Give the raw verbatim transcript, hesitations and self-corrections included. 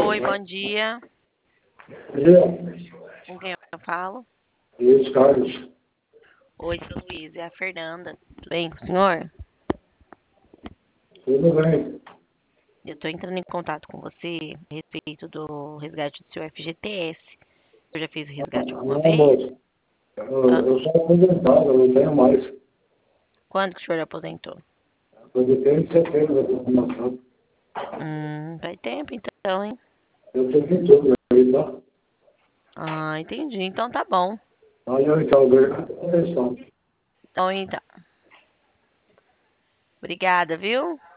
Oi, bom dia. Dia, Com quem eu falo? Luiz Carlos. Oi, seu Luiz, é a Fernanda. Tudo bem com o senhor? Tudo bem? Eu estou entrando em contato com você a respeito do resgate do seu F G T S. Eu já fiz o resgate alguma Não, vez? moço. Eu, Ah, eu sou aposentado, eu não tenho mais. quando que o senhor aposentou? Aposentei em setembro da programação. Hum, faz tempo então, hein? Eu tenho que tudo aí, tá? Ah, entendi. Então tá bom. Valeu, então, obrigado pela atenção. Então, então. Obrigada, viu?